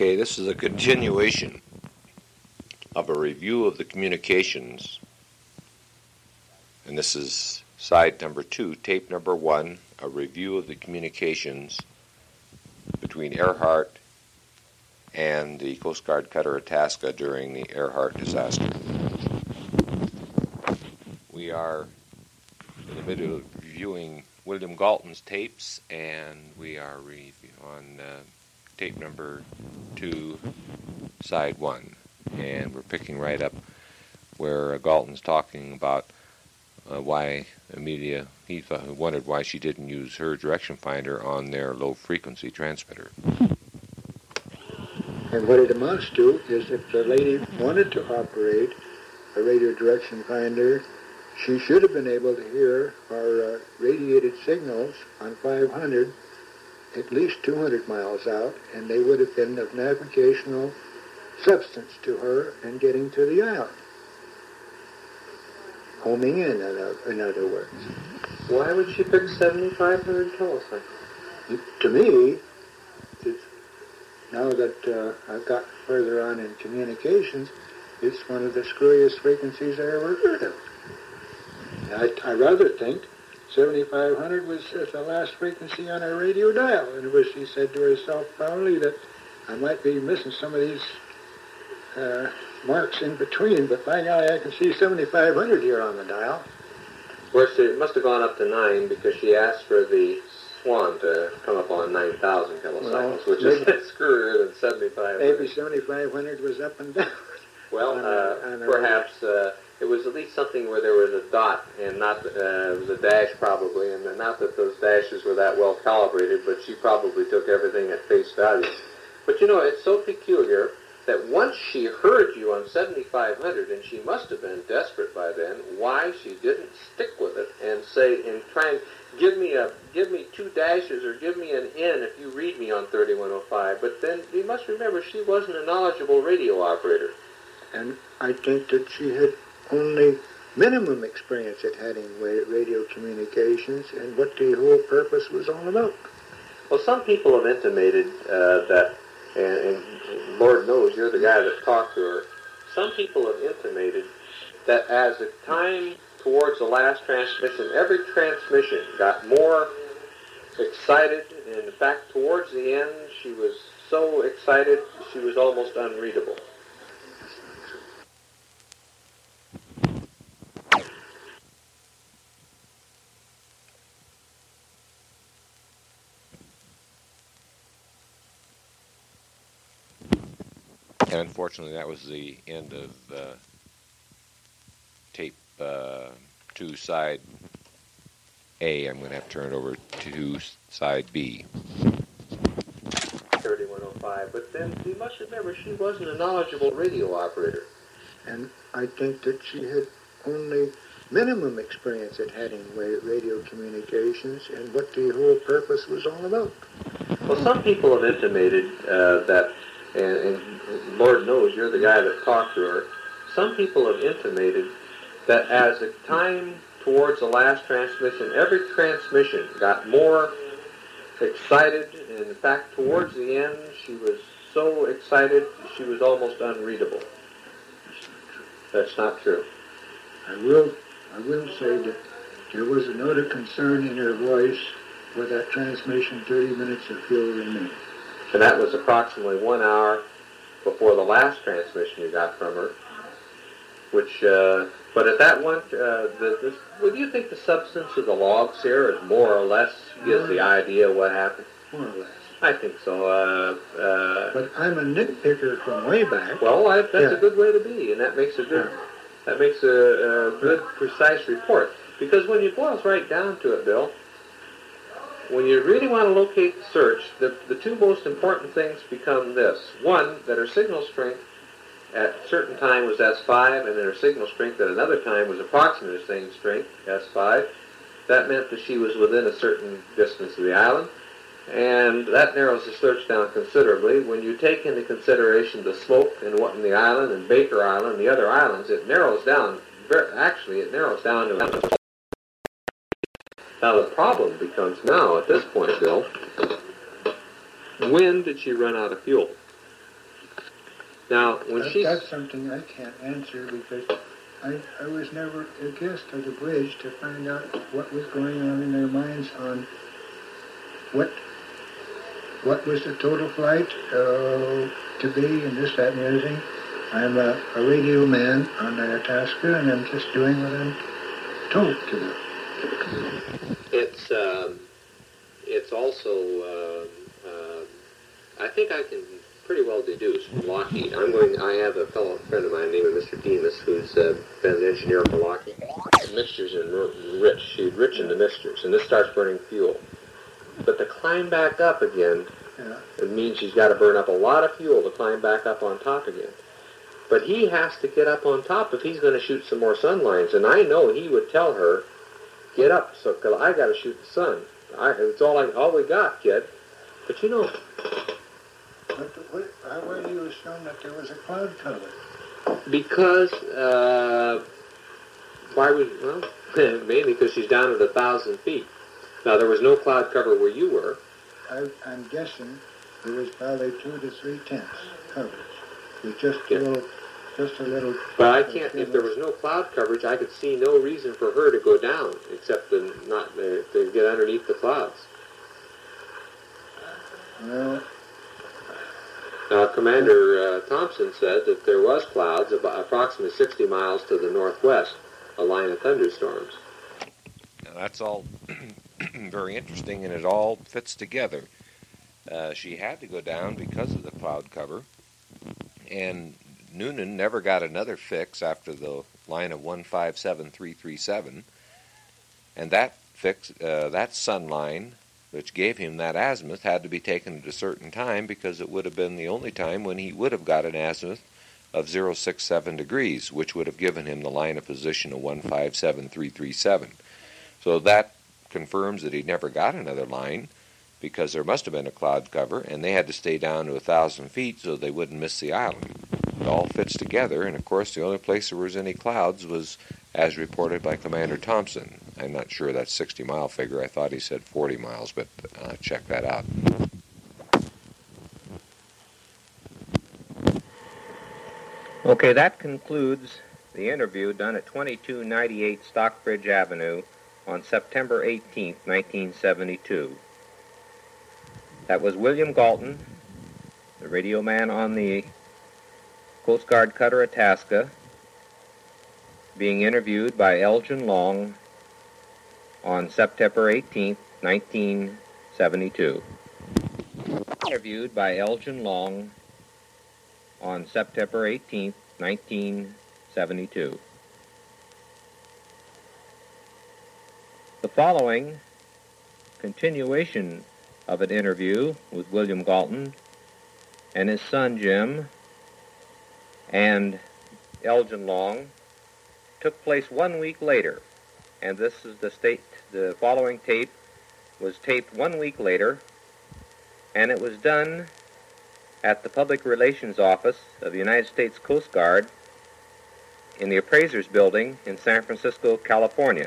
Okay, this is a continuation of a review of the communications, and this is side number 2, tape number 1, a review of the communications between Earhart and the Coast Guard cutter Itasca during the Earhart disaster. We are in the middle of reviewing William Galton's tapes, and we are on tape number 2, side 1, and we're picking right up where Galton's talking about why Amelia, he wondered why she didn't use her direction finder on their low-frequency transmitter. And what it amounts to is if the lady wanted to operate a radio direction finder, she should have been able to hear our radiated signals on 500 at least 200 miles out, and they would have been of navigational substance to her in getting to the island. Homing in other words. Why would she pick 7,500 kilocycles? To me, now that I've got further on in communications, it's one of the screwiest frequencies I ever heard of. I rather think 7,500 was the last frequency on our radio dial, and it was, she said to herself proudly that I might be missing some of these marks in between, but by golly, I can see 7,500 here on the dial. Of course, it must have gone up to 9 because she asked for the Swan to come up on 9,000 kilocycles, which is screwier than 7,500. Maybe 7,500 was up and down. Well, perhaps it was at least something where there was a dot and not it was a dash probably, and not that those dashes were that well calibrated, but she probably took everything at face value. But you know, it's so peculiar that once she heard you on 7,500, and she must have been desperate by then, why she didn't stick with it and say, and try and give me 2 dashes or give me an N if you read me on 3105. But then you must remember she wasn't a knowledgeable radio operator. And I think that she had only minimum experience at having radio communications and what the whole purpose was all about. Well, some people have intimated that, and Lord knows you're the guy that talked to her, some people have intimated that as the time towards the last transmission, every transmission got more excited, and in fact, towards the end, she was so excited, she was almost unreadable. And unfortunately, that was the end of tape 2, side A. I'm going to have to turn it over to side B. 3105, but then you must remember she wasn't a knowledgeable radio operator. And I think that she had only minimum experience at having radio communications and what the whole purpose was all about. Well, some people have intimated that, and Lord knows you're the guy that talked to her, some people have intimated that as the time towards the last transmission, every transmission got more excited, and in fact, towards the end, she was so excited, she was almost unreadable. That's not true. I will say that there was a note of concern in her voice for that transmission 30 minutes of fuel remaining. And that was approximately 1 hour before the last transmission you got from her, which, but at that one, would you think the substance of the logs here is more or less gives the idea of what happened? More or less. I think so. But I'm a nitpicker from way back. Well, that's a good way to be, and that makes a good, good, precise report. Because when you boil right down to it, Bill, when you really want to locate the search, the 2 most important things become this. One, that her signal strength at a certain time was S5, and then her signal strength at another time was approximately the same strength, S5. That meant that she was within a certain distance of the island, and that narrows the search down considerably. When you take into consideration the smoke and what in the island, and Baker Island, and the other islands, it narrows down, it narrows down to... Now the problem becomes now, at this point, Bill, when did she run out of fuel? Now, when That's something I can't answer because I was never a guest of the bridge to find out what was going on in their minds on what was the total flight to be and this, that, and the other thing. I'm a radio man on the Itasca, and I'm just doing what I'm told to do. It's also, I think I can pretty well deduce from Lockheed. I have a fellow friend of mine named Mr. Demas who's been an engineer for Lockheed. Mixtures and rich into mixtures, and this starts burning fuel. But to climb back up again, it means she's got to burn up a lot of fuel to climb back up on top again. But he has to get up on top if he's going to shoot some more sun lines. And I know he would tell her, get up, so cause I got to shoot the sun. It's all we got, kid. But you know... Why do you assume that there was a cloud cover? Because, mainly because she's down at 1,000 feet. Now, there was no cloud cover where you were. I'm guessing there was probably 2 to 3 tenths coverage. With just a little... But I can't, if there was no cloud coverage, I could see no reason for her to go down, except to get underneath the clouds. Well... Now, Commander Thompson said that there was clouds about approximately 60 miles to the northwest, a line of thunderstorms. Now, that's all very interesting, and it all fits together. She had to go down because of the cloud cover, and Noonan never got another fix after the line of 157337, and that fix, that sun line, which gave him that azimuth, had to be taken at a certain time because it would have been the only time when he would have got an azimuth of 067 degrees, which would have given him the line of position of 157337. So that confirms that he never got another line because there must have been a cloud cover, and they had to stay down to 1,000 feet so they wouldn't miss the island. It all fits together, and of course the only place there was any clouds was as reported by Commander Thompson. I'm not sure that's 60-mile figure. I thought he said 40 miles, but check that out. Okay, that concludes the interview done at 2298 Stockbridge Avenue on September 18, 1972. That was William Galton, the radio man on the Coast Guard cutter Itasca, being interviewed by Elgin Long on September 18, 1972. Interviewed by Elgin Long on September 18, 1972. The following continuation of an interview with William Galton and his son Jim and Elgin Long took place 1 week later, and this is the following tape was taped 1 week later, and it was done at the Public Relations Office of the United States Coast Guard in the Appraisers Building in San Francisco, California.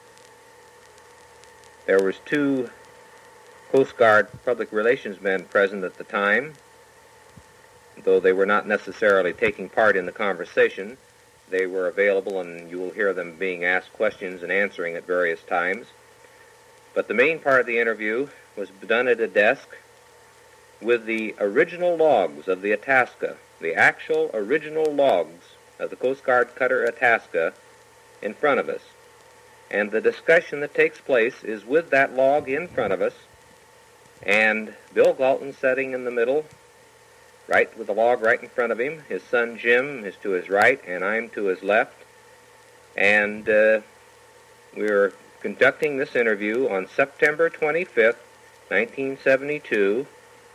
There was 2 Coast Guard public relations men present at the time. Though they were not necessarily taking part in the conversation, they were available, and you will hear them being asked questions and answering at various times. But the main part of the interview was done at a desk with the original logs of the Itasca, the actual original logs of the Coast Guard cutter Itasca in front of us. And the discussion that takes place is with that log in front of us, and Bill Galton sitting in the middle, right with the log right in front of him. His son Jim is to his right, and I'm to his left. And we're conducting this interview on September 25th, 1972.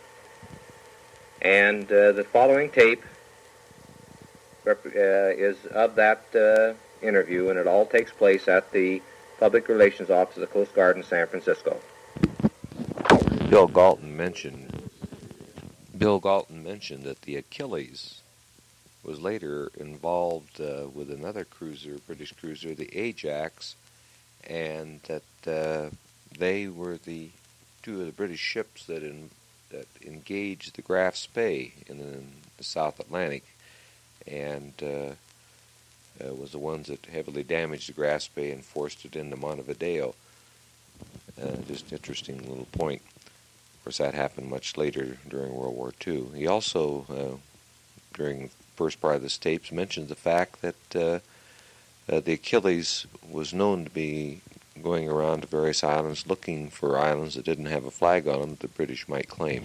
And the following tape is of that interview, and it all takes place at the Public Relations Office of the Coast Guard in San Francisco. Bill Galton mentioned that the Achilles was later involved with another cruiser, British cruiser, the Ajax, and that they were the 2 of the British ships that engaged the Graf Spee in the South Atlantic. and was the ones that heavily damaged the Grass Bay and forced it into Montevideo. Just interesting little point. Of course, that happened much later during World War II. He also, during the first part of this tapes, mentioned the fact that the Achilles was known to be going around to various islands looking for islands that didn't have a flag on them that the British might claim.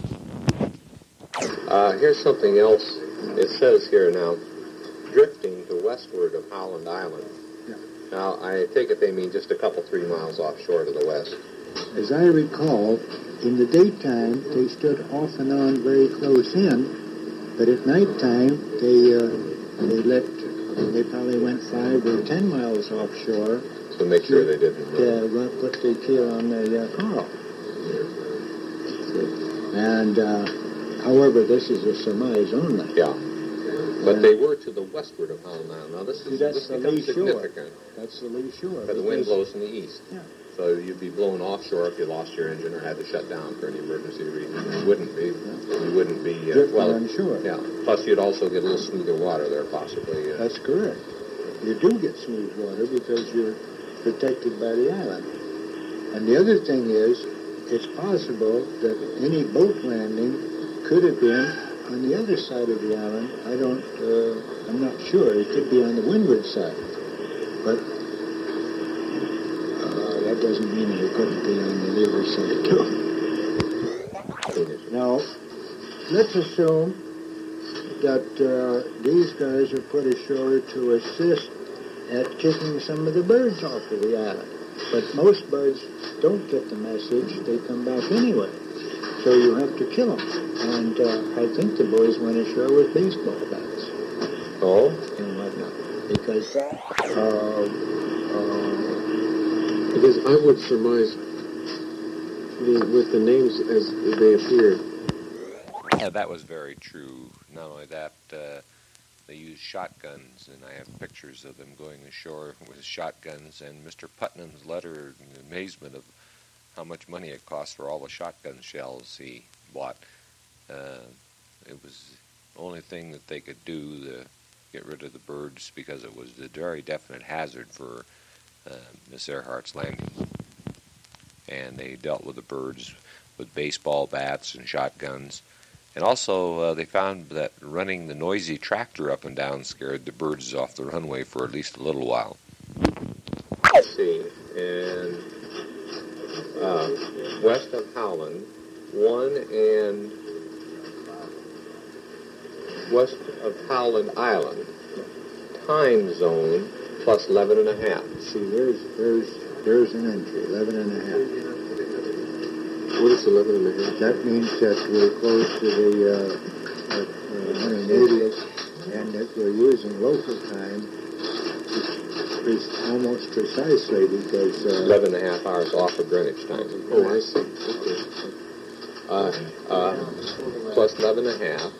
Here's something else. It says here now, drifting to westward of Howland Island. Yeah. Now, I take it they mean just a couple, 3 miles offshore to the west. As I recall, in the daytime they stood off and on very close in, but at nighttime they probably went 5 or 10 miles offshore. To make sure they didn't Put the keel on the coral. And however, this is a surmise only. Yeah. But they were to the westward of Howland Island. Now, this becomes significant. That's the lee shore. But the wind blows from the east. Yeah. So you'd be blown offshore if you lost your engine or had to shut down for any emergency reason. You wouldn't be. You wouldn't be. On shore. Yeah. Plus, you'd also get a little smoother water there, possibly. That's correct. You do get smooth water because you're protected by the island. And the other thing is, it's possible that any boat landing could have been on the other side of the island. I'm not sure. It could be on the windward side. But that doesn't mean it couldn't be on the leeward side, too. Now, let's assume that these guys are put ashore to assist at kicking some of the birds off of the island. But most birds don't get the message. They come back anyway. So you have to kill them. And I think the boys went ashore with baseball bats. Oh? And whatnot. Because I would surmise with the names as they appear. Yeah, that was very true. Not only that, they used shotguns, and I have pictures of them going ashore with shotguns, and Mr. Putnam's letter in amazement of how much money it cost for all the shotgun shells he bought. It was the only thing that they could do to get rid of the birds because it was a very definite hazard for Miss Earhart's landing. And they dealt with the birds with baseball bats and shotguns. And also, they found that running the noisy tractor up and down scared the birds off the runway for at least a little while. Let's see. And west of Howland, and west of Howland Island, time zone plus 11 and a half. see, there's an entry, 11 and a half. What is 11 and a half? That means that we're close to the 180th, and that we're using local time almost precisely because 11 and a half hours off of Greenwich time. Oh, I see. Okay. Plus 11 and a half.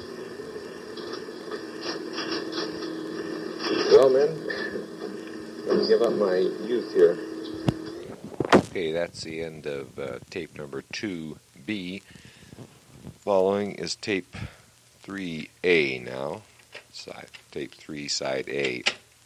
Well, men, let me give up my youth here. Okay, that's the end of tape number 2B. Following is tape 3A now. Tape 3, side A.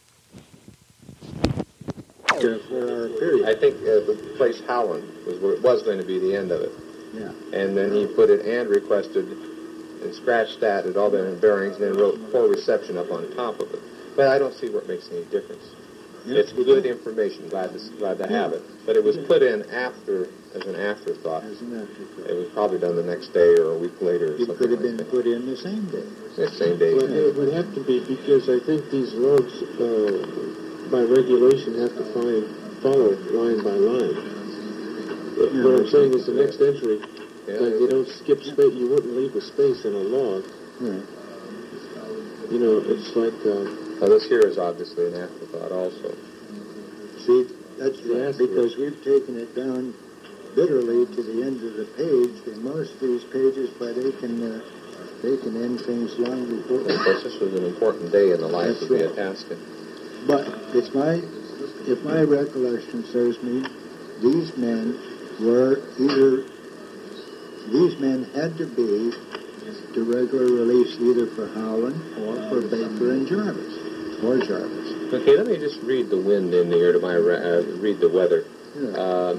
period. I think the place Howland was where it was going to be the end of it. Yeah. And then he put it and requested and scratched that at all the bearings and then wrote for reception up on top of it. But I don't see what makes any difference. Yeah. It's good information. Glad to have it. But it was put in after as an afterthought. As an afterthought. It was probably done the next day or a week later. Or It something could have like been that. put in the same day. The same day. Well, it would have to be because I think these logs, by regulation, have to follow line by line. Yeah, What I'm saying is the next entry, Yeah, like they don't skip space. You wouldn't leave a space in a log. Right. You know, it's like Now this here is obviously an afterthought also. See, that's Yes, right, because we've taken it down literally to the end of the page, and most of these pages, but they can end things long before. Of course, this was an important day in the life of the That's right. Itasca. But if my recollection serves me, these men had to be to regular release either for Howland or for Baker and Jarvis, or Jarvis. Okay, let me just read the wind in here to my read the weather. Yeah.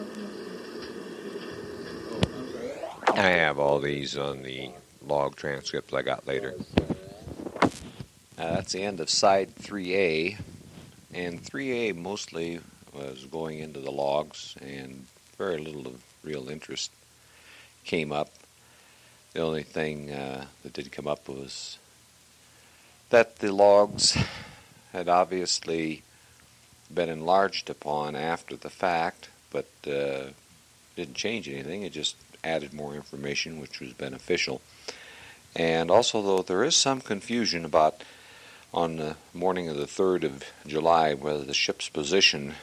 I have all these on the log transcripts I got later. That's the end of side 3A, and 3A mostly was going into the logs, and very little of real interest came up. The only thing that did come up was that the logs had obviously been enlarged upon after the fact, but didn't change anything. It just added more information, which was beneficial. And also, though, there is some confusion about on the morning of the 3rd of July whether the ship's position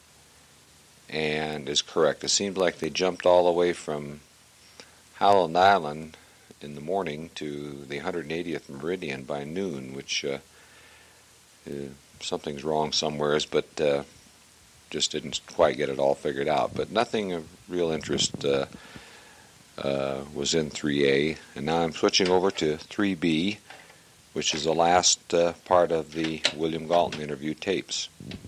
and is correct. It seems like they jumped all the way from Howland Island in the morning to the 180th meridian by noon, which something's wrong somewheres, but just didn't quite get it all figured out. But nothing of real interest was in 3A, and now I'm switching over to 3B, which is the last part of the William Galton interview tapes.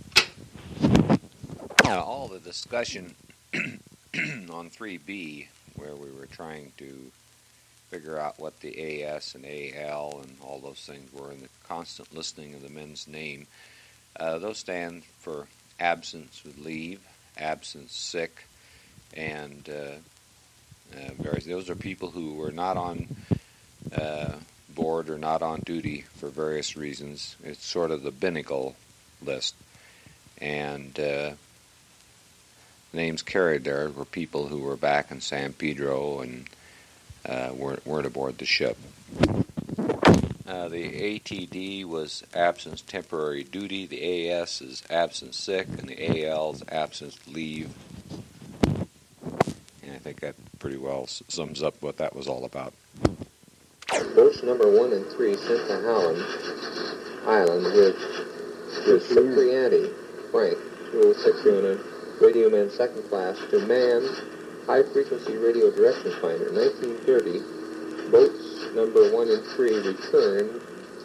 Now, all the discussion on 3B, where we were trying to figure out what the AS and AL and all those things were, and the constant listening of the men's name, those stand for absence with leave, absence sick, and various. Those are people who were not on board or not on duty for various reasons. It's sort of the binnacle list, and names carried there were people who were back in San Pedro and weren't aboard the ship. The ATD was absence temporary duty, the AS is absence sick, and the AL is absence leave. And I think that pretty well sums up what that was all about. Boats number 1 and 3 sent to Howland Island with Cipriani, Frank, 206 on a radio man second class, to man high-frequency radio direction finder. 1930, boats number 1 and 3 returned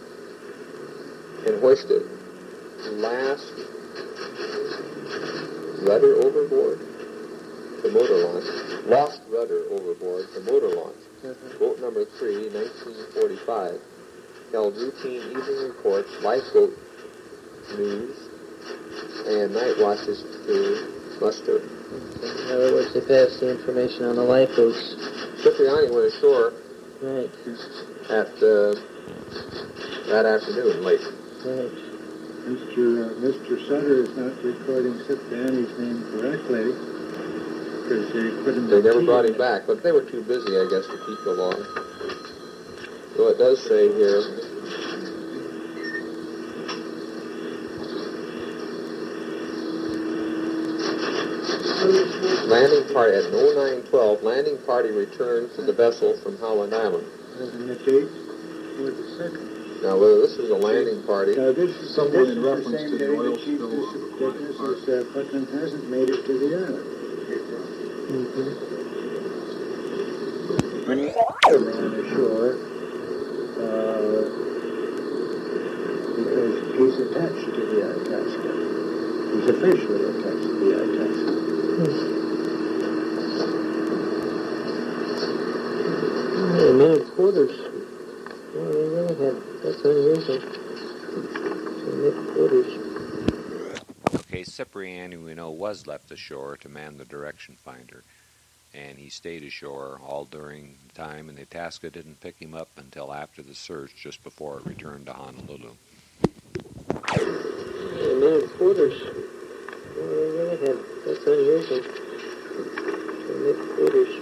and hoisted. Last rudder overboard to motor launch. Lost rudder overboard to motor launch. Boat number 3, 1945, held routine evening reports, lifeboat news, and night watches to muster. In other words, they passed the information on the lifeboats. Cipriani went ashore Right. at that afternoon, late. Right. Mr. Sutter is not recording Cipriani's name correctly because they couldn't. They never brought him back, but they were too busy, I guess, to keep along. So it does say here, landing party at 09:12, landing party returned to the vessel from Howland Island. And the date was the second. Now, whether this is a landing party, Now, this is Somewhere this in is the reference same to the day oil that Chief spill on Mrs. Putnam hasn't made it to the island. When he ran ashore, because he's attached to the Itasca. He's officially attached to the Itasca. Hey, men at quarters. Well, they really had, that's unusual. So men at quarters. Okay, Cipriani, we know, was left ashore to man the direction finder, and he stayed ashore all during the time, and the Itasca didn't pick him up until after the search, just before it returned to Honolulu. Hey, men at quarters. Well, they really had, that's unusual. So men at quarters.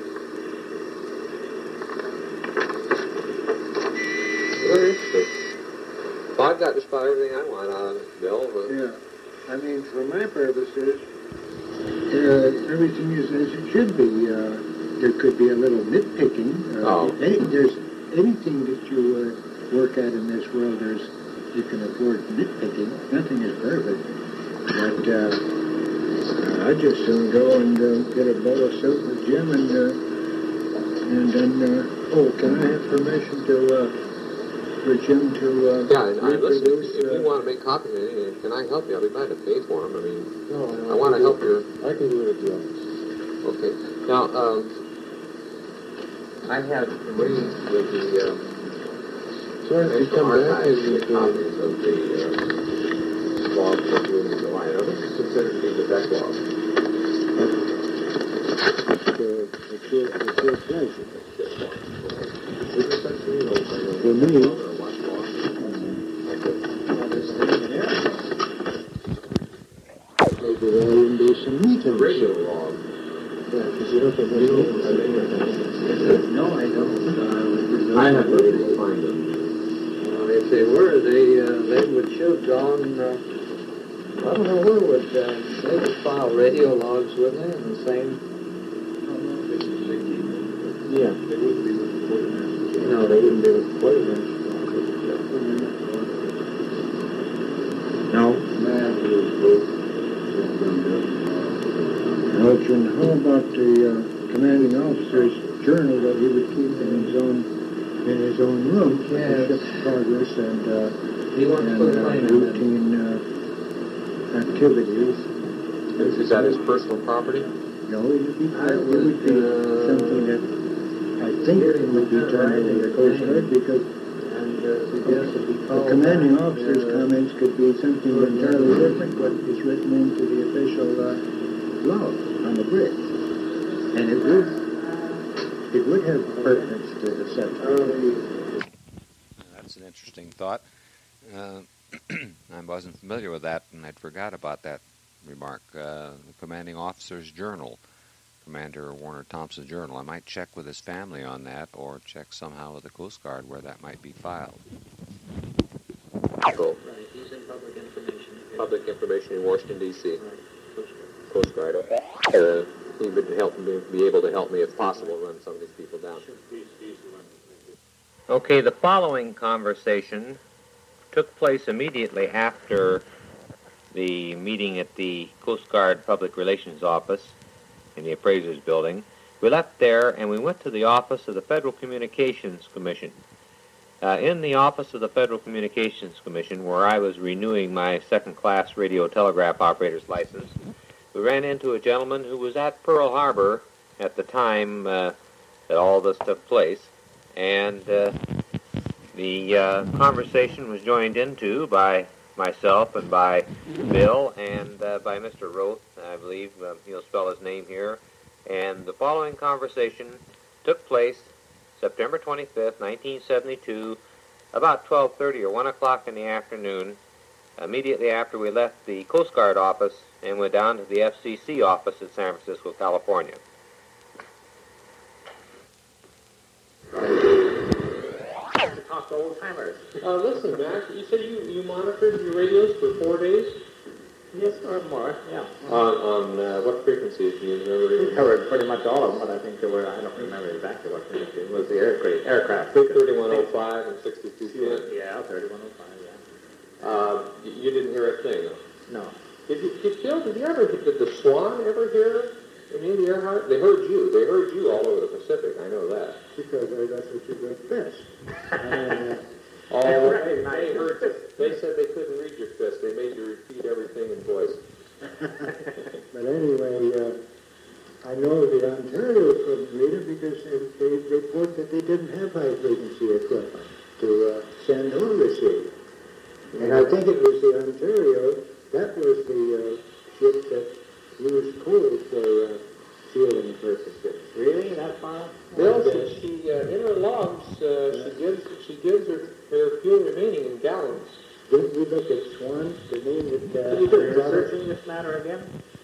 very interesting. Well, I've got just about everything I want out of it, Bill. But Yeah. I mean, for my purposes, everything is as it should be. There could be a little nitpicking. There's anything that you work at in this world, you can afford nitpicking. Nothing is perfect. But I'd just soon go and get a bowl of soup with Jim and then Oh, can I have permission to, for Jim to, Yeah, and listen, reproduce, if you want to make copies of anything, can I help you? I'll be glad to pay for them. I mean, No, I want to help you. I can do it at the office. Okay. Now, I have agreed with the So if you National come back Archives and you to make copies of the logs of June and July. Now, this is considered to be the best log. it's your pleasure. Is there such thing as a For me, log or a watch log? maybe there will be some meat in A it. radio log. Yeah, because you don't have much meat. No, I don't. I have to find them. If they were, they would show Dawn, I don't know where would, they would file radio logs, wouldn't they, in the same? Yeah. No, they wouldn't be recorded. No. Elgin, how about the commanding officer's journal that he would keep in his own room? Yes. Ship's progress and You want to put a claim in routine activities. Is that his personal property? No, it would be something that I think it would be turned over to the Coast Guard because and suggest that he the call commanding back, officer's comments could be something entirely different what is written into the official log on the bridge. And it would have pertinence to the subject. That's an interesting thought. I wasn't familiar with that, and I'd forgot about that remark. The commanding officer's journal, Commander Warner Thompson's journal. I might check with his family on that, or check somehow with the Coast Guard where that might be filed. Cool. Right, he's in public information. Public information in Washington, D.C. Right. Coast Guard. He would help me, be able to help me, if possible, run some of these people down. Okay, the following conversation took place immediately after the meeting at the Coast Guard Public Relations Office in the Appraisers Building. We left there and we went to the office of the Federal Communications Commission. In the office of the Federal Communications Commission, where I was renewing my second-class radio telegraph operator's license, we ran into a gentleman who was at Pearl Harbor at the time that all this took place, and the conversation was joined into by myself and by Bill and by Mr. Roth, I believe he'll spell his name here. And the following conversation took place September 25th, 1972, about 12:30 or 1 o'clock in the afternoon, immediately after we left the Coast Guard office and went down to the FCC office in San Francisco, California. Talk to old-timers. Listen, Mac, you said you monitored your radios for 4 days? Yes, or more, yeah. On what frequencies do you remember? We covered pretty much all of them, but I think there were, I don't remember exactly what frequency. It was the aircraft. 3105 and 6210. Yeah, 3105, yeah. You didn't hear a thing. No. Did the Swan ever hear Amelia Earhart? They heard you. They heard you all over the Pacific. I know that. Because that's what you got best. They heard you. They said they couldn't read your fist. They made you repeat everything in voice. But anyway, I know that Ontario couldn't read it because they report that they didn't have high-frequency equipment to send or receive. And I think it was the Ontario, that was the ship that used coal for fueling purposes. Really? That far? Bill, she in her logs, she gives her fuel remaining in gallons. Didn't we look at Swan, the name that... Can you do researching this matter again?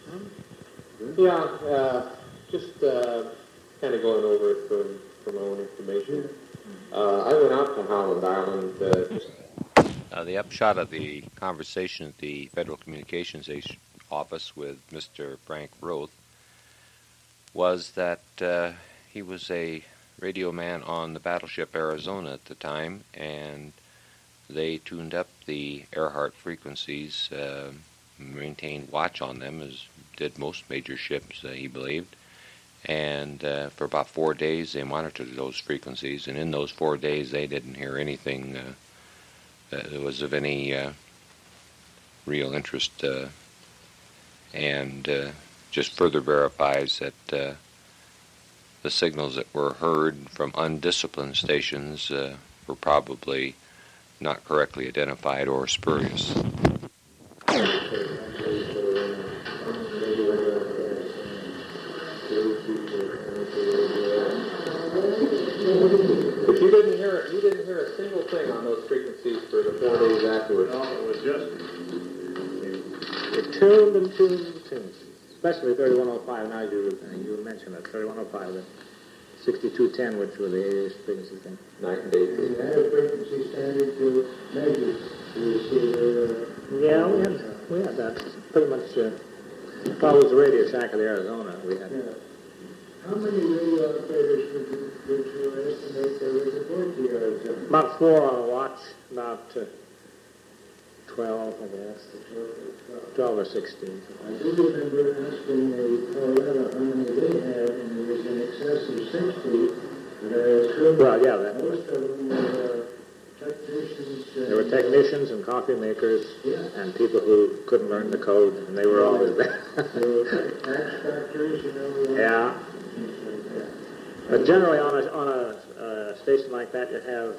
Yeah, just kind of going over it for my own information. I went out to Holland Island. The upshot of the conversation at the Federal Communications Office with Mr. Frank Roth was that he was a radio man on the battleship Arizona at the time, and they tuned up the Earhart frequencies, maintained watch on them, as did most major ships, he believed, And for about 4 days, they monitored those frequencies, and in those 4 days, they didn't hear anything that was of any real interest, and just further verifies that the signals that were heard from undisciplined stations were probably not correctly identified or spurious. But you didn't hear a single thing on those frequencies for the 4 days afterwards. No, it was just It tuned and tuned and tuned. Especially 3105, now you mentioned it, 3105, the 6210, which were the 88 frequency thing. Night and day. You had a frequency standard to measure the receiver. Yeah, we had that pretty much, well, it was the Radio Shack of Arizona. We had. Yeah. How many radio operators would you estimate there was aboard the Arizona? About 4 on a watch, about 12, I guess. 12 or 16. I do remember asking the Colorado how many they had, and it was in excess of 60. But I assume Well, yeah, that most of them were technicians. there were technicians and coffee makers Yeah. and people who couldn't learn the code, and they were always there. There were tax factors, you know. Yeah. Things like that. But generally on a station like that, you have,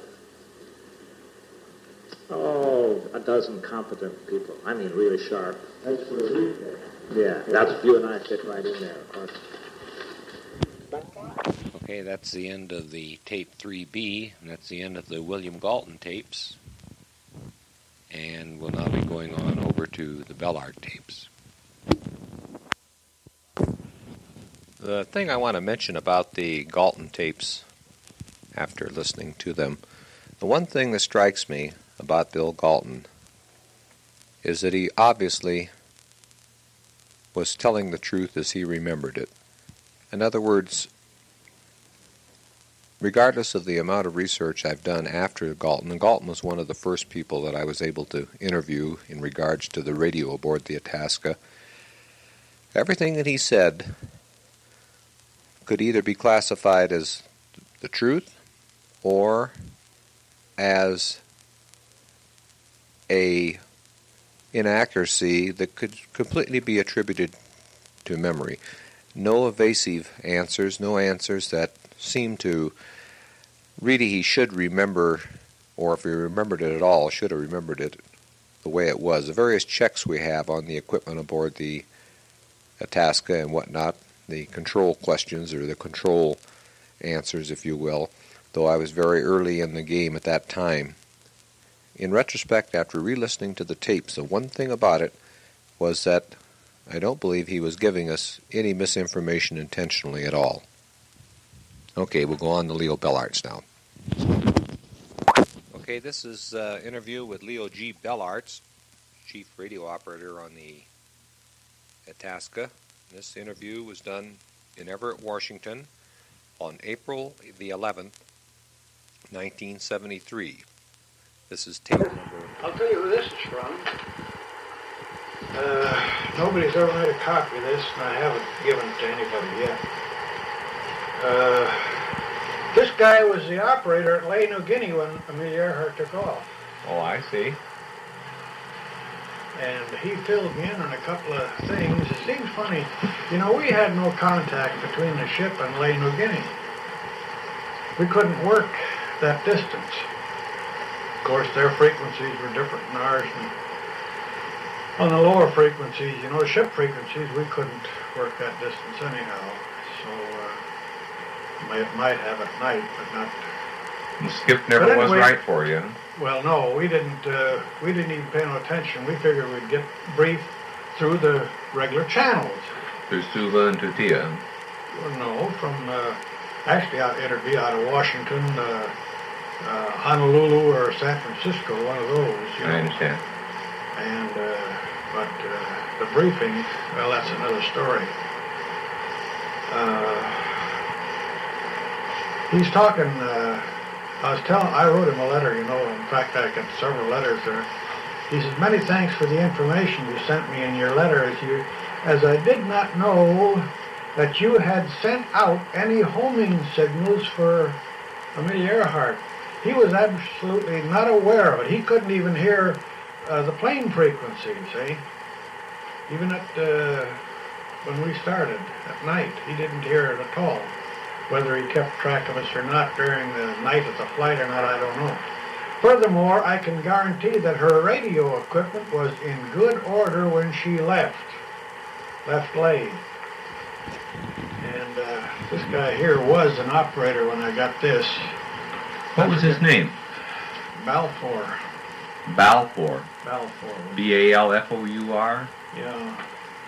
a dozen competent people. I mean, really sharp. That's for a weekday. Yeah, that's you and I fit right in there, of course. Okay, that's the end of the tape 3B, and that's the end of the William Galton tapes. And we'll now be going on over to the Bellard tapes. The thing I want to mention about the Galton tapes, after listening to them, the one thing that strikes me about Bill Galton is that he obviously was telling the truth as he remembered it. In other words, regardless of the amount of research I've done after Galton, and Galton was one of the first people that I was able to interview in regards to the radio aboard the Itasca, everything that he said could either be classified as the truth or as a inaccuracy that could completely be attributed to memory. No evasive answers, no answers that seem to really he should remember, or if he remembered it at all, should have remembered it the way it was. The various checks we have on the equipment aboard the Itasca and whatnot, the control questions or the control answers, if you will, though I was very early in the game at that time. In retrospect, after re-listening to the tapes, the one thing about it was that I don't believe he was giving us any misinformation intentionally at all. Okay, we'll go on to Leo Bellarts now. Okay, this is an interview with Leo G. Bellarts, chief radio operator on the Itasca. This interview was done in Everett, Washington on April the 11th, 1973. This is tape number... I'll tell you who this is from. Nobody's ever made a copy of this, and I haven't given it to anybody yet. This guy was the operator at Ley, New Guinea when Amelia Earhart took off. Oh, I see. And he filled me in on a couple of things. It seems funny. You know, we had no contact between the ship and Ley, New Guinea. We couldn't work that distance. Of course, their frequencies were different than ours. And on the lower frequencies, you know, ship frequencies, we couldn't work that distance anyhow. So it might have at night, but not... The skip never was right for you. Well, no, we didn't even pay no attention. We figured we'd get briefed through the regular channels. Through Suva and Tutia. Well, no, from, actually, it'd be out of Washington, Honolulu, or San Francisco, one of those, you know. I understand. And, but the briefing, well, that's another story. He's talking, I wrote him a letter, you know. In fact, I got several letters there. He says, "Many thanks for the information you sent me in your letter. As I did not know that you had sent out any homing signals for Amelia Earhart. He was absolutely not aware of it. He couldn't even hear the plane frequency, see? Even at when we started at night, he didn't hear it at all. Whether he kept track of us or not during the night of the flight or not, I don't know. Furthermore, I can guarantee that her radio equipment was in good order when she left Ley. And this guy here was an operator when I got this. What was his name? Balfour. Balfour. Balfour. B-A-L-F-O-U-R? Yeah.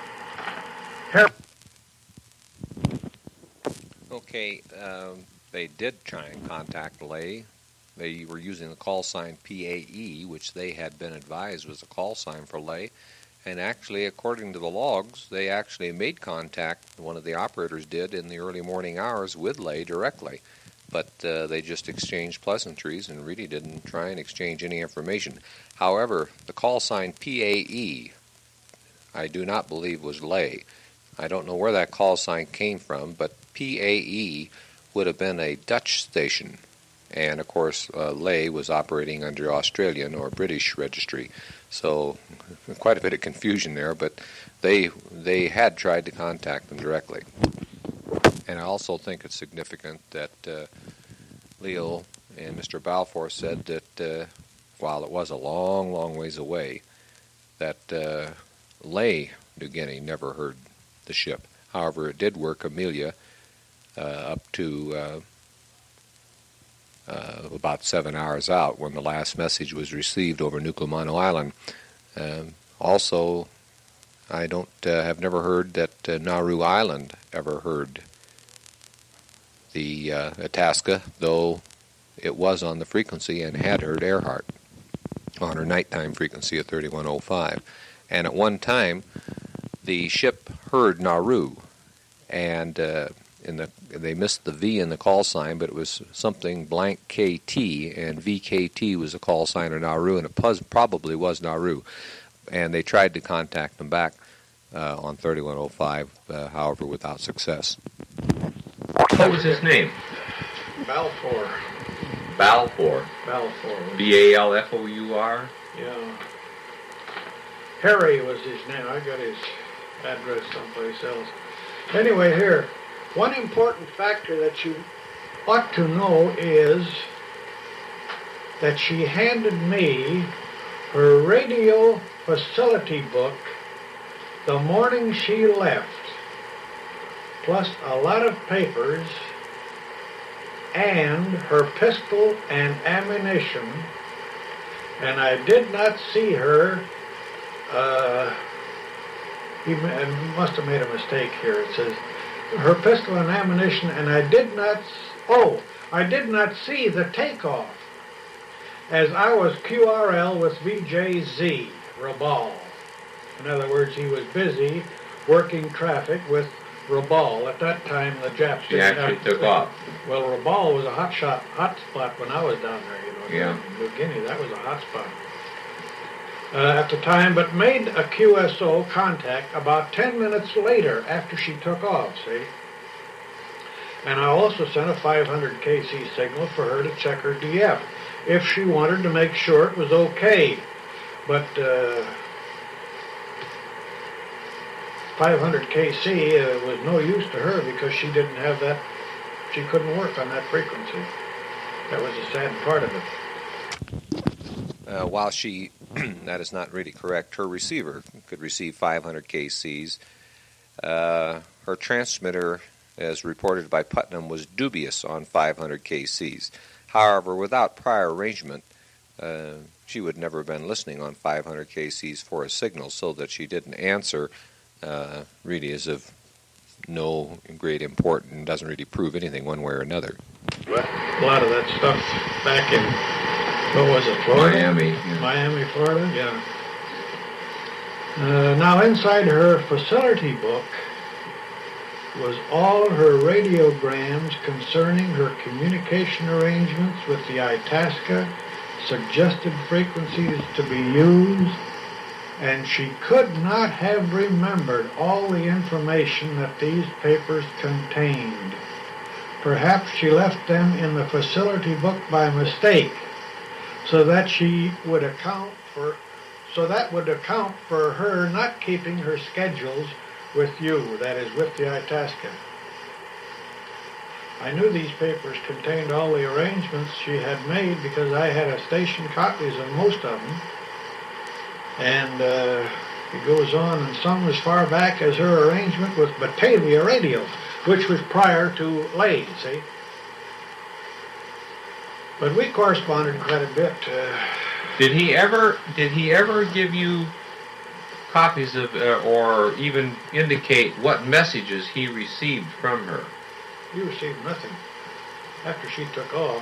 Okay, they did try and contact Ley. They were using the call sign PAE, which they had been advised was a call sign for Ley. And actually, according to the logs, they actually made contact, one of the operators did, in the early morning hours with Ley directly. But they just exchanged pleasantries and really didn't try and exchange any information. However, the call sign PAE, I do not believe was Ley. I don't know where that call sign came from, but PAE would have been a Dutch station. And, of course, Ley was operating under Australian or British registry. So quite a bit of confusion there, but they had tried to contact them directly. And I also think it's significant that Leo and Mr. Balfour said that while it was a long, long ways away, that Ley, New Guinea, never heard the ship. However, it did work Amelia up to about 7 hours out when the last message was received over Nucumano Island. Also, I have never heard that Nauru Island ever heard the Itasca, though it was on the frequency and had heard Earhart on her nighttime frequency at 3105. And at one time, the ship heard Nauru, and they missed the V in the call sign, but it was something blank KT, and VKT was a call sign of Nauru, and it probably was Nauru. And they tried to contact them back on 3105, however, without success. What was his name? Balfour. Balfour. Balfour. B-A-L-F-O-U-R? Yeah. Harry was his name. I got his address someplace else. Anyway, here, one important factor that you ought to know is that she handed me her radio facility book the morning she left, plus a lot of papers, and her pistol and ammunition, and I did not see her. He must have made a mistake here. It says her pistol and ammunition, and I did not see the takeoff, as I was QRL with VJZ, Rabaul. In other words, he was busy working traffic with Rabaul. At that time, the Japs She actually took off. Well, Rabaul was a hot spot when I was down there, Yeah. in New Guinea. That was a hot spot at the time, but made a QSO contact about 10 minutes later after she took off, see? And I also sent a 500 KC signal for her to check her DF if she wanted to make sure it was okay. But 500 KC was no use to her because she didn't have that, she couldn't work on that frequency. That was a sad part of it. While she, that is not really correct, her receiver could receive 500 KCs. Her transmitter, as reported by Putnam, was dubious on 500 KCs. However, without prior arrangement, she would never have been listening on 500 KCs for a signal, so that she didn't answer really is of no great import and doesn't really prove anything one way or another. A lot of that stuff back in, what was it, Florida? Miami. Yeah. Miami, Florida, yeah. Now, inside her facility book was all her radiograms concerning her communication arrangements with the Itasca, suggested frequencies to be used, and she could not have remembered all the information that these papers contained. Perhaps she left them in the facility book by mistake, so that would account for her not keeping her schedules with you, that is, with the Itasca. I knew these papers contained all the arrangements she had made because I had station copies of most of them. And it goes on, and some as far back as her arrangement with Batavia Radio, which was prior to Lay, see? But we corresponded quite a bit. Did he ever give you copies of, or even indicate what messages he received from her? He received nothing after she took off.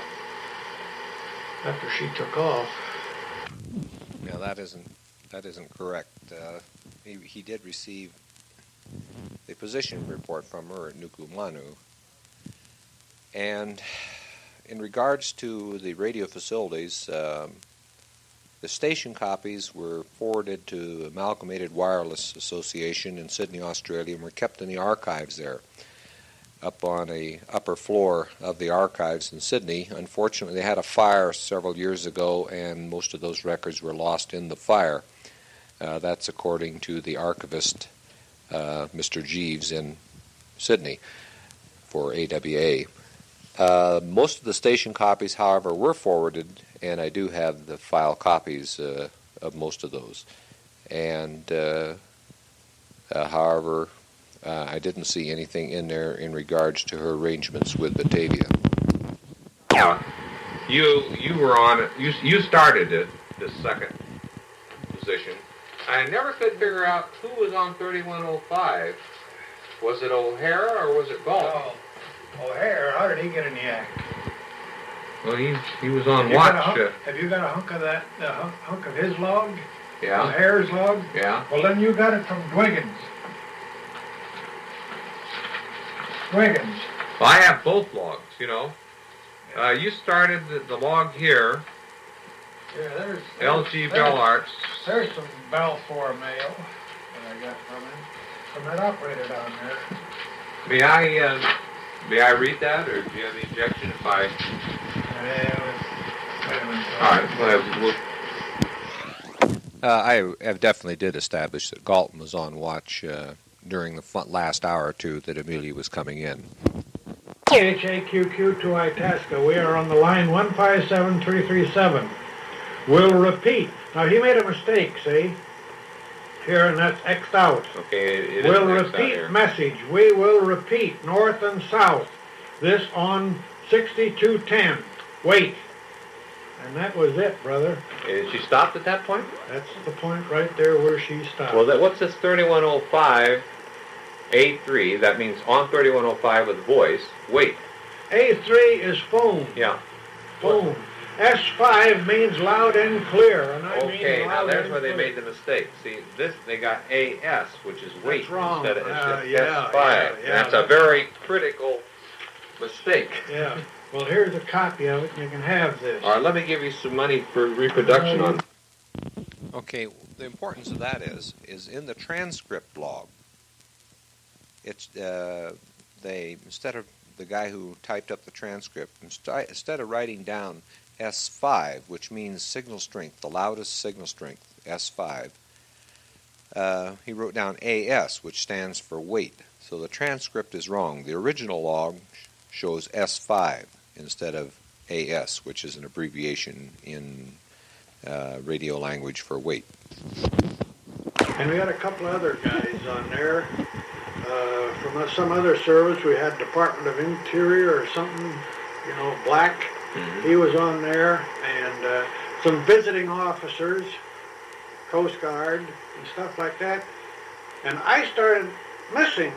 Now that isn't correct. He did receive the position report from her at Nukumanu, and in regards to the radio facilities, the station copies were forwarded to Amalgamated Wireless Association in Sydney, Australia, and were kept in the archives there, up on a upper floor of the archives in Sydney. Unfortunately, they had a fire several years ago, and most of those records were lost in the fire. That's according to the archivist, Mr. Jeeves in Sydney, for AWA. Most of the station copies, however, were forwarded, and I do have the file copies of most of those. And, however, I didn't see anything in there in regards to her arrangements with Batavia. Yeah, you were on it. You started it, this second position. I never could figure out who was on 3105. Was it O'Hara or was it Galt? Oh, O'Hare, how did he get in the act? Well, he was on watch. Have you got a hunk of that, hunk of his log? Yeah. O'Hare's log? Yeah. Well, then you got it from Dwiggins. Well, I have both logs, you know. You started the log here. Yeah, there's LG Bell Arts. There's some Balfour mail that I got from him, from that operator down there. May I read that, or do you have any objection if I... I have definitely did establish that Galton was on watch during the last hour or two that Amelia was coming in. HAQQ to Itasca. We are on the line 157337. We'll repeat. Now, he made a mistake, see? Here, and that's X'd out. Okay, we'll repeat message. We will repeat north and south. This on 6210. Wait. And that was it, brother. And she stopped at that point? That's the point right there where she stopped. Well, what's this 3105 A3? That means on 3105 with voice. Wait. A3 is phone. Yeah. Phone. S5 means loud and clear, and I mean now loud there's and where they clear. made the mistake. See, they got AS, which is wait, That's wrong. instead of S5. Yeah, That's a very critical mistake. Yeah. Well, here's a copy of it, and you can have this. All right, let me give you some money for reproduction on. Okay, the importance of that is in the transcript log. It's they, instead of the guy who typed up the transcript, instead of writing down S5, which means signal strength, the loudest signal strength, S5, he wrote down AS, which stands for wait. So the transcript is wrong. The original log shows S5 instead of AS, which is an abbreviation in radio language for wait. And we had a couple other guys on there. From some other service, we had Department of Interior or something, black. Mm-hmm. He was on there, and some visiting officers, Coast Guard, and stuff like that. And I started missing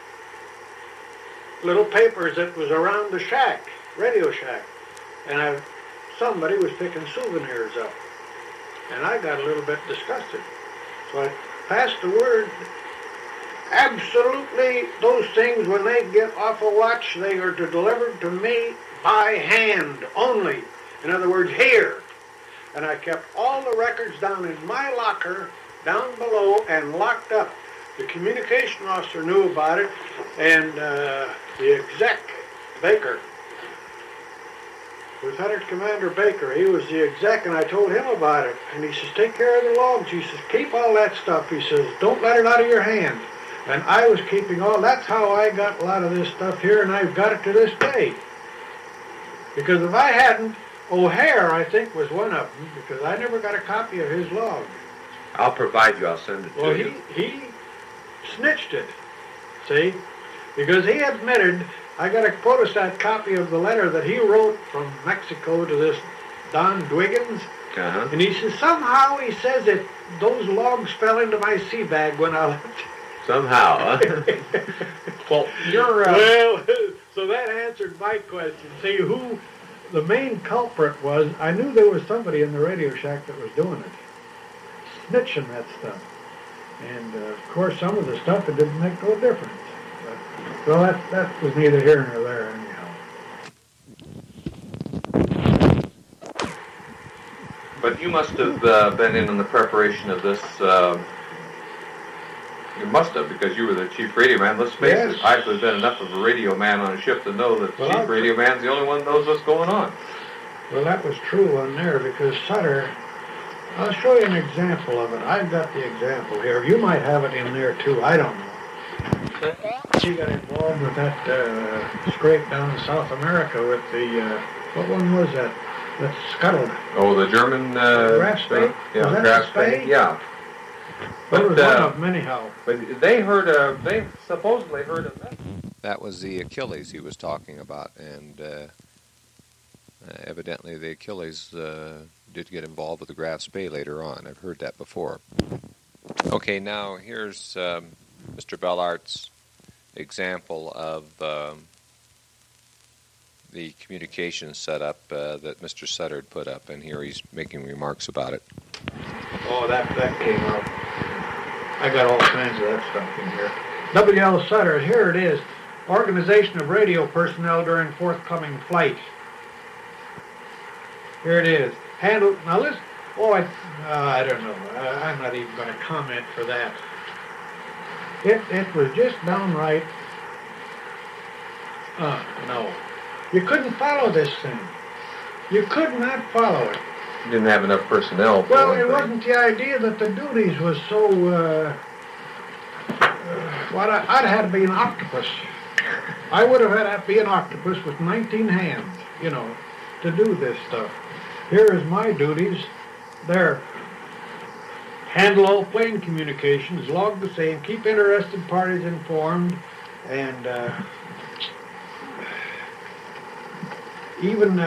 little papers that was around the shack, Radio Shack. And somebody was picking souvenirs up. And I got a little bit disgusted. So I passed the word. Absolutely, those things, when they get off a watch, they are delivered to me by hand only. In other words, here. And I kept all the records down in my locker down below and locked up. The communication officer knew about it, and the exec, Baker, Lieutenant Commander Baker, he was the exec, and I told him about it. And he says, take care of the logs. He says, keep all that stuff. He says, don't let it out of your hand. And I was keeping all, that's how I got a lot of this stuff here, and I've got it to this day. Because if I hadn't, O'Hare, I think, was one of them, because I never got a copy of his log. I'll provide you. I'll send it to you. He snitched it, see? Because he admitted, I got a photostat copy of the letter that he wrote from Mexico to this Don Dwiggins. And he says, somehow, he says that those logs fell into my sea bag when I left. Somehow, huh? Well, you're... well, so that answered my question. See, who the main culprit was, I knew there was somebody in the Radio Shack that was doing it. Snitching that stuff. And, of course, some of the stuff, it didn't make no difference. But, well, that was neither here nor there, anyhow. But you must have been in on the preparation of this. You must have, because you were the chief radio man. Let's face it, I've been enough of a radio man on a ship to know that the chief radio man's the only one that knows what's going on. Well, that was true on there, because Sutter, I'll show you an example of it. I've got the example here. You might have it in there, too. I don't know. She got involved with that scrape down in South America with the, what one was that? That scuttled. Oh, the German... Graf Spee? Yeah, Graf Spee? Yeah. But it was one of them, anyhow. But they supposedly heard of that. That was the Achilles he was talking about, and evidently the Achilles did get involved with the Graf Spee later on. I've heard that before. Okay, now here's Mr. Bellart's example of the communication setup that Mr. Sutter had put up, and here he's making remarks about it. Oh, that came up. I got all kinds of that stuff in here. W.L. Sutter, here it is. Organization of radio personnel during forthcoming flight. Here it is. Handle, now listen, I don't know. I'm not even going to comment for that. It was just downright, no. You couldn't follow this thing. You could not follow it. You didn't have enough personnel. Well, it wasn't the idea that the duties was so, I'd had to be an octopus. I would have had to be an octopus with 19 hands, you know, to do this stuff. Here is my duties. There. Handle all plane communications, log the same, keep interested parties informed, and even...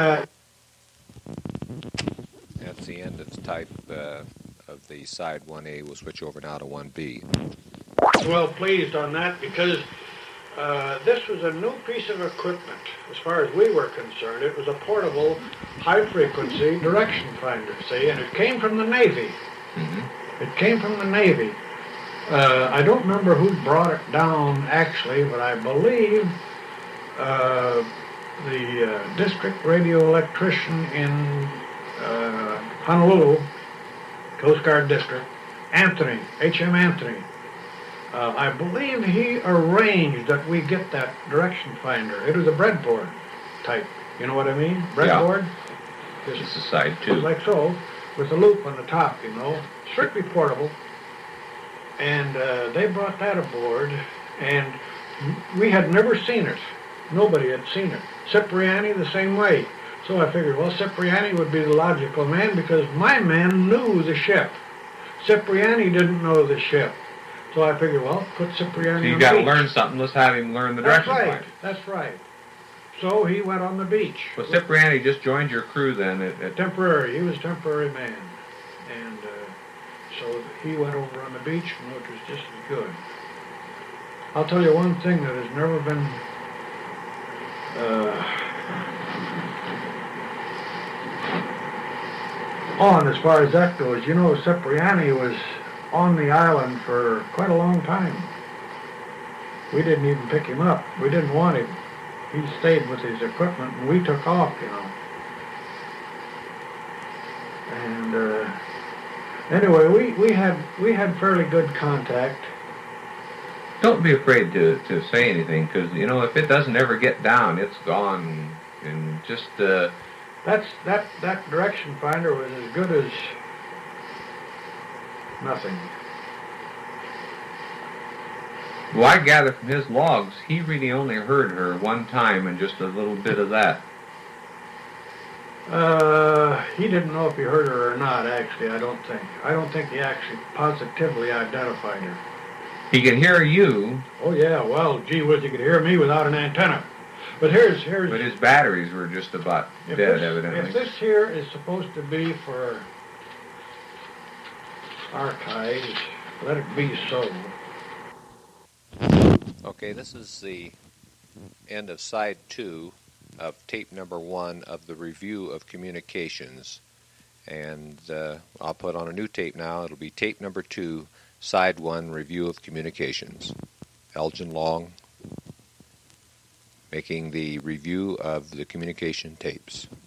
That's the end of type of the side 1A. We'll switch over now to 1B. Well pleased on that, because this was a new piece of equipment as far as we were concerned. It was a portable, high-frequency direction finder, see, and it came from the Navy. Mm-hmm. It came from the Navy. I don't remember who brought it down, actually, but I believe the district radio electrician in Honolulu, Coast Guard District, Anthony, H.M. Anthony. I believe he arranged that we get that direction finder. It was a breadboard type. You know what I mean? Breadboard. Yeah. Just a side tube. Like so, with a loop on the top, you know. Strictly portable. And they brought that aboard, and we had never seen it. Nobody had seen it. Cipriani the same way. So I figured, well, Cipriani would be the logical man, because my man knew the ship. Cipriani didn't know the ship. So I figured, well, put Cipriani on the beach. So you got to learn something. Let's have him learn the direction finder. That's right. So he went on the beach. Well, Cipriani just joined your crew then? Temporary. He was temporary man. And so he went over on the beach, and it was just as good. I'll tell you one thing that has never been... on as far as that goes. You know, Cipriani was on the island for quite a long time. We didn't even pick him up. We didn't want him. He stayed with his equipment, and we took off, you know. And Anyway, we had fairly good contact. Don't be afraid to say anything, because, you know, if it doesn't ever get down, it's gone. And just... That direction finder was as good as nothing. Well, I gather from his logs, he really only heard her one time and just a little bit of that. He didn't know if he heard her or not, actually, I don't think. I don't think he actually positively identified her. He could hear you. Oh, yeah, well, gee whiz, he could hear me without an antenna. But here's... But his batteries were just about dead, evidently. If this here is supposed to be for archives, let it be so. Okay, this is the end of side 2 of tape number 1 of the review of communications. And I'll put on a new tape now. It'll be tape number 2, side 1, review of communications. Elgin Long making the review of the communication tapes.